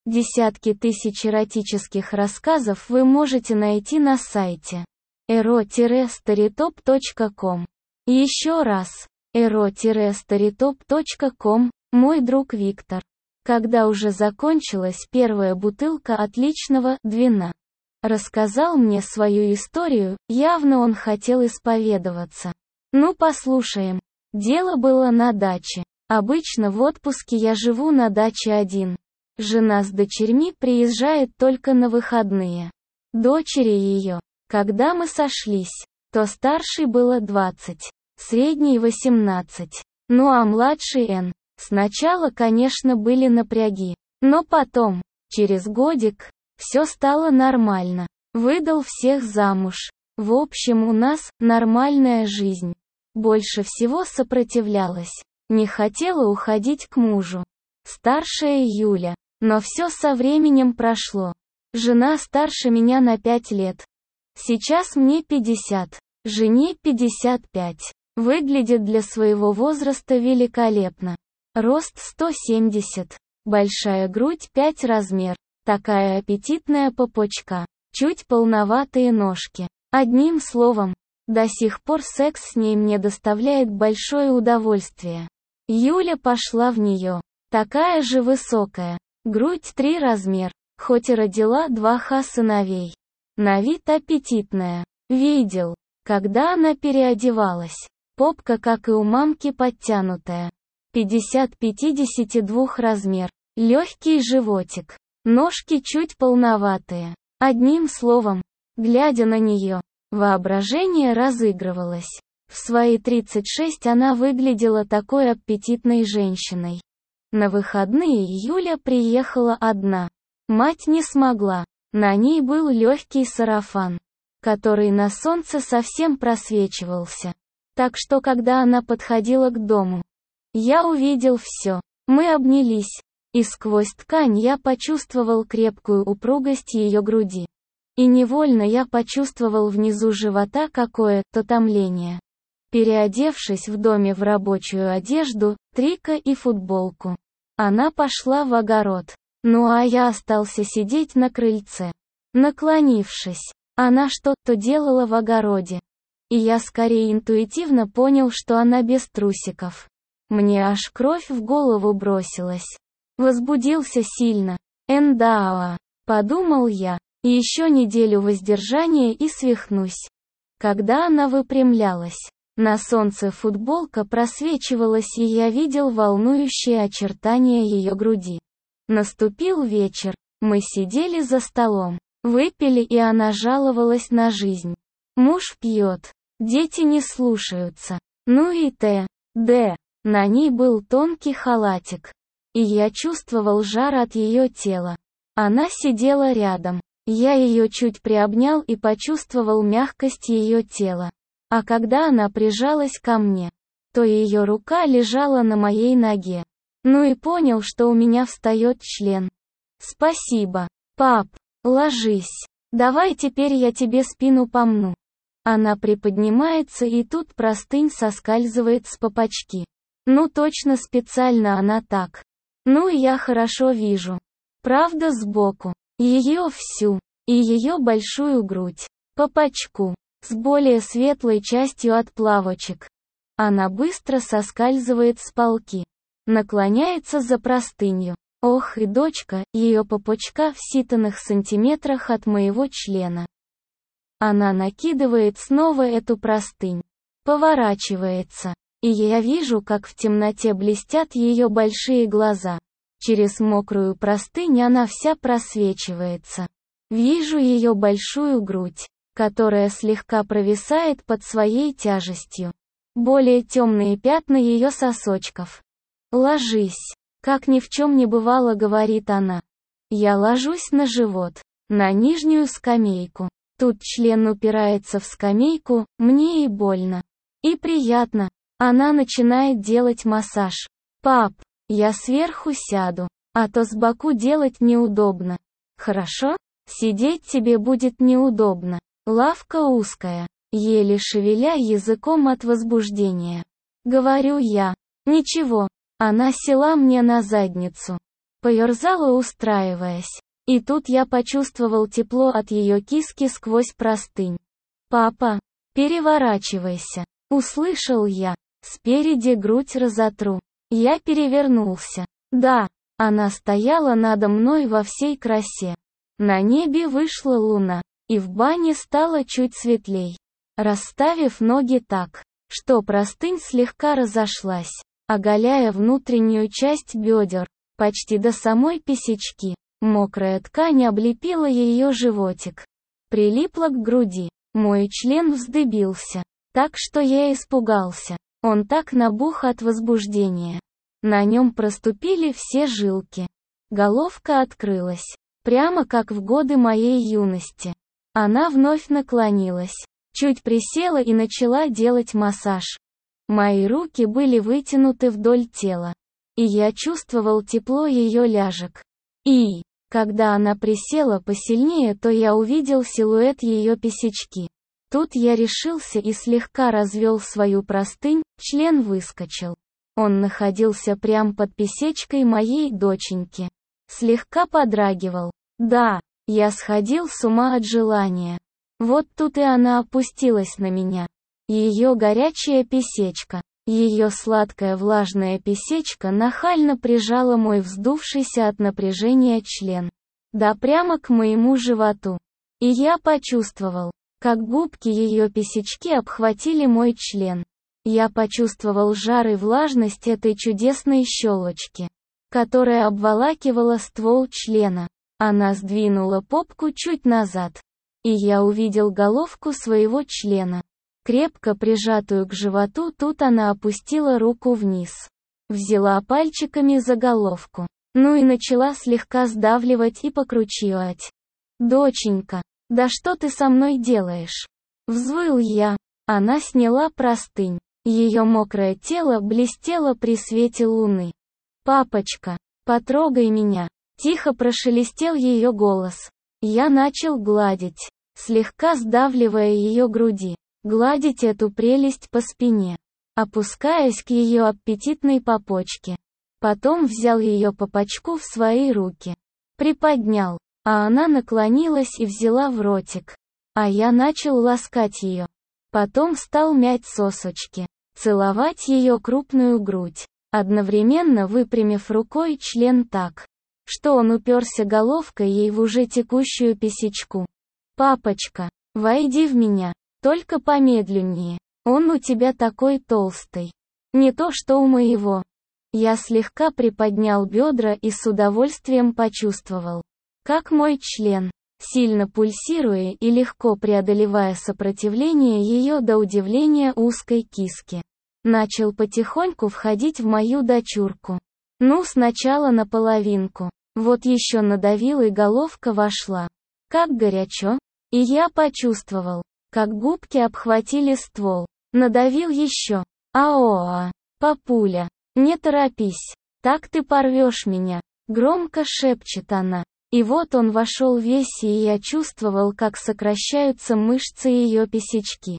Десятки тысяч эротических рассказов вы можете найти на сайте ero-storytop.com. Еще раз, ero-storytop.com, мой друг Виктор. Когда уже закончилась первая бутылка отличного вина, рассказал мне свою историю, явно он хотел исповедоваться. Ну послушаем. Дело было на даче. Обычно в отпуске я живу на даче один. Жена с дочерьми приезжает только на выходные. Дочери ее, когда мы сошлись, то старшей было 20, средней 18, ну а младший Н. Сначала, конечно, были напряги, но потом, через годик, все стало нормально. Выдал всех замуж. В общем, у нас нормальная жизнь. Больше всего сопротивлялась. Не хотела уходить к мужу. Старшая Юля. Но все со временем прошло. Жена старше меня на 5 лет. Сейчас мне 50. Жене 55. Выглядит для своего возраста великолепно. Рост 170. Большая грудь 5 размер. Такая аппетитная попочка. Чуть полноватые ножки. Одним словом, до сих пор секс с ней мне доставляет большое удовольствие. Юля пошла в нее. Такая же высокая. Грудь 3 размер. Хоть и родила 2 сыновей. На вид аппетитная. Видел, когда она переодевалась. Попка, как и у мамки, подтянутая. 50-52 размер. Легкий животик. Ножки чуть полноватые. Одним словом, глядя на нее, воображение разыгрывалось. В свои 36 она выглядела такой аппетитной женщиной. На выходные Юля приехала одна. Мать не смогла. На ней был легкий сарафан, который на солнце совсем просвечивался. Так что когда она подходила к дому, я увидел все. Мы обнялись, и сквозь ткань я почувствовал крепкую упругость ее груди. И невольно я почувствовал внизу живота какое-то томление. Переодевшись в доме в рабочую одежду, трико и футболку, она пошла в огород. Ну а я остался сидеть на крыльце. Наклонившись, она что-то делала в огороде. И я скорее интуитивно понял, что она без трусиков. Мне аж кровь в голову бросилась. Возбудился сильно. Эндааа, подумал я. Еще неделю воздержания и свихнусь. Когда она выпрямлялась, на солнце футболка просвечивалась, и я видел волнующие очертания ее груди. Наступил вечер. Мы сидели за столом, выпили, и она жаловалась на жизнь. Муж пьет, дети не слушаются. Ну и т.д. На ней был тонкий халатик. И я чувствовал жар от ее тела. Она сидела рядом. Я ее чуть приобнял и почувствовал мягкость ее тела. А когда она прижалась ко мне, то ее рука лежала на моей ноге. Ну и понял, что у меня встает член. Спасибо, пап. Ложись. Давай теперь я тебе спину помну. Она приподнимается, и тут простынь соскальзывает с попочки. Ну точно специально она так. Ну и я хорошо вижу. Правда сбоку. Ее всю. И ее большую грудь. Попочку. С более светлой частью от плавочек. Она быстро соскальзывает с полки. Наклоняется за простынью. Ох, и дочка, ее попочка в считанных сантиметрах от моего члена. Она накидывает снова эту простынь. Поворачивается. И я вижу, как в темноте блестят ее большие глаза. Через мокрую простынь она вся просвечивается. Вижу ее большую грудь, которая слегка провисает под своей тяжестью. Более темные пятна ее сосочков. «Ложись», как ни в чем не бывало, говорит она. Я ложусь на живот, на нижнюю скамейку. Тут член упирается в скамейку, мне и больно. И приятно. Она начинает делать массаж. «Пап, я сверху сяду, а то с боку делать неудобно». «Хорошо? Сидеть тебе будет неудобно. Лавка узкая», еле шевеля языком от возбуждения. Говорю я. «Ничего». Она села мне на задницу. Поерзала, устраиваясь. И тут я почувствовал тепло от ее киски сквозь простынь. «Папа, переворачивайся!» Услышал я. «Спереди грудь разотру». Я перевернулся. Да, она стояла надо мной во всей красе. На небе вышла луна, и в бане стало чуть светлей. Расставив ноги так, что простынь слегка разошлась, оголяя внутреннюю часть бедер, почти до самой писечки, мокрая ткань облепила ее животик. Прилипла к груди. Мой член вздыбился, так что я испугался. Он так набух от возбуждения. На нем проступили все жилки. Головка открылась, прямо как в годы моей юности. Она вновь наклонилась, чуть присела и начала делать массаж. Мои руки были вытянуты вдоль тела, и я чувствовал тепло ее ляжек. И, когда она присела посильнее, то я увидел силуэт ее писечки. Тут я решился и слегка развел свою простынь, член выскочил. Он находился прямо под писечкой моей доченьки. Слегка подрагивал. Да, я сходил с ума от желания. Вот тут и она опустилась на меня. Ее горячая писечка, ее сладкая влажная писечка нахально прижала мой вздувшийся от напряжения член. Да прямо к моему животу. И я почувствовал, как губки ее писечки обхватили мой член. Я почувствовал жар и влажность этой чудесной щелочки, которая обволакивала ствол члена. Она сдвинула попку чуть назад, и я увидел головку своего члена, крепко прижатую к животу. Тут она опустила руку вниз, взяла пальчиками за головку, ну и начала слегка сдавливать и покручивать. «Доченька, да что ты со мной делаешь?» Взвыл я. Она сняла простынь. Ее мокрое тело блестело при свете луны. «Папочка, потрогай меня!» Тихо прошелестел ее голос. Я начал гладить, слегка сдавливая ее груди, гладить эту прелесть по спине, опускаясь к ее аппетитной попочке. Потом взял ее попочку в свои руки, приподнял, а она наклонилась и взяла в ротик. А я начал ласкать ее. Потом стал мять сосочки, целовать ее крупную грудь, одновременно выпрямив рукой член так, что он уперся головкой ей в уже текущую писечку. «Папочка, войди в меня, только помедленнее, он у тебя такой толстый. Не то что у моего». Я слегка приподнял бедра и с удовольствием почувствовал, как мой член, сильно пульсируя и легко преодолевая сопротивление ее до удивления узкой киски, начал потихоньку входить в мою дочурку. Ну, сначала наполовинку, вот еще надавил и головка вошла. Как горячо! И я почувствовал, как губки обхватили ствол. Надавил еще. «Аоа, папуля, не торопись, так ты порвешь меня», громко шепчет она. И вот он вошел весь, и я чувствовал, как сокращаются мышцы ее писечки.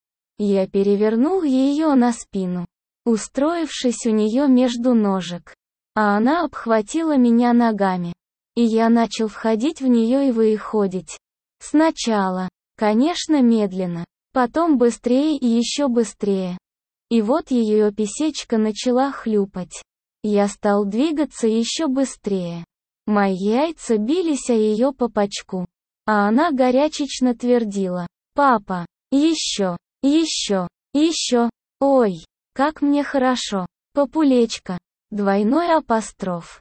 Я перевернул ее на спину, устроившись у нее между ножек, а она обхватила меня ногами. И я начал входить в нее и выходить. Сначала, конечно, медленно, потом быстрее и еще быстрее. И вот ее писечка начала хлюпать. Я стал двигаться еще быстрее. Мои яйца бились о ее попочку, а она горячечно твердила: «Папа, еще, еще, еще, ой, как мне хорошо, папулечка». Двойной апостроф.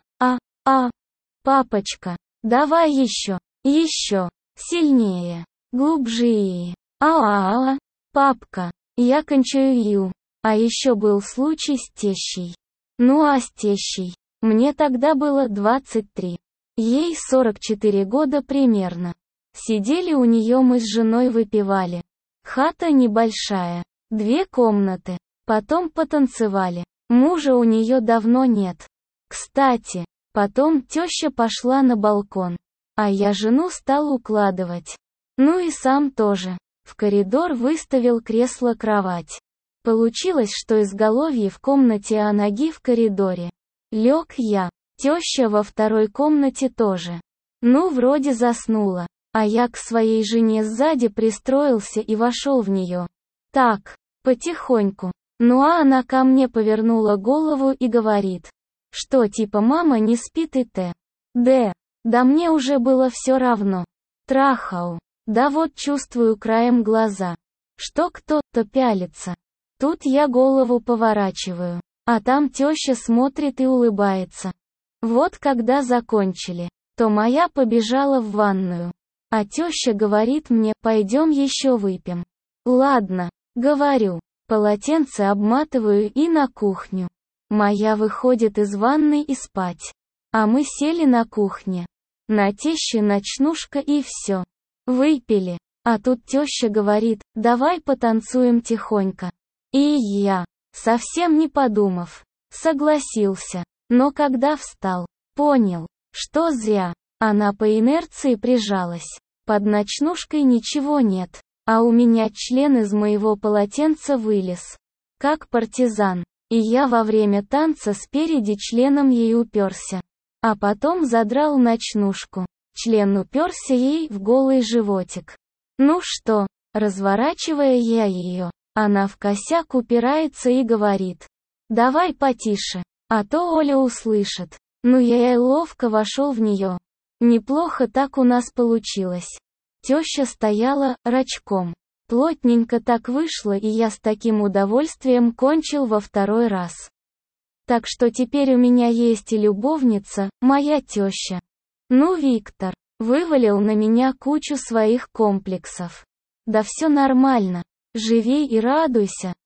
Папочка, давай еще, еще, сильнее, глубже и... Папка, я кончаю. А еще был случай с тещей. Ну а с тещей. Мне тогда было 23. Ей 44 года примерно. Сидели у нее мы с женой выпивали. Хата небольшая, 2 комнаты. Потом потанцевали. Мужа у нее давно нет. Кстати, потом теща пошла на балкон. А я жену стал укладывать. Ну и сам тоже. В коридор выставил кресло-кровать. Получилось, что изголовье в комнате, а ноги в коридоре. Лег я. Теща во второй комнате тоже. Ну, вроде заснула. А я к своей жене сзади пристроился и вошел в нее. Так, потихоньку. Ну а она ко мне повернула голову и говорит. Что типа мама не спит и т.д. Да мне уже было все равно. Трахау. Да вот чувствую краем глаза, что кто-то пялится. Тут я голову поворачиваю, а там теща смотрит и улыбается. Вот когда закончили, то моя побежала в ванную. А теща говорит мне, пойдем еще выпьем. Ладно, говорю, полотенце обматываю и на кухню. Моя выходит из ванной и спать. А мы сели на кухне. На теще ночнушка и все. Выпили. А тут теща говорит, давай потанцуем тихонько. И я, совсем не подумав, согласился. Но когда встал, понял, что зря. Она по инерции прижалась. Под ночнушкой ничего нет, а у меня член из моего полотенца вылез. Как партизан. И я во время танца спереди членом ей уперся. А потом задрал ночнушку. Член уперся ей в голый животик. Ну что, разворачивая я ее, она в косяк упирается и говорит. Давай потише, а то Оля услышит. Ну я и ловко вошел в нее. Неплохо так у нас получилось. Теща стояла, рачком. Плотненько так вышло, и я с таким удовольствием кончил во второй раз. Так что теперь у меня есть и любовница, моя теща. Ну Виктор, вывалил на меня кучу своих комплексов. Да все нормально. Живи и радуйся.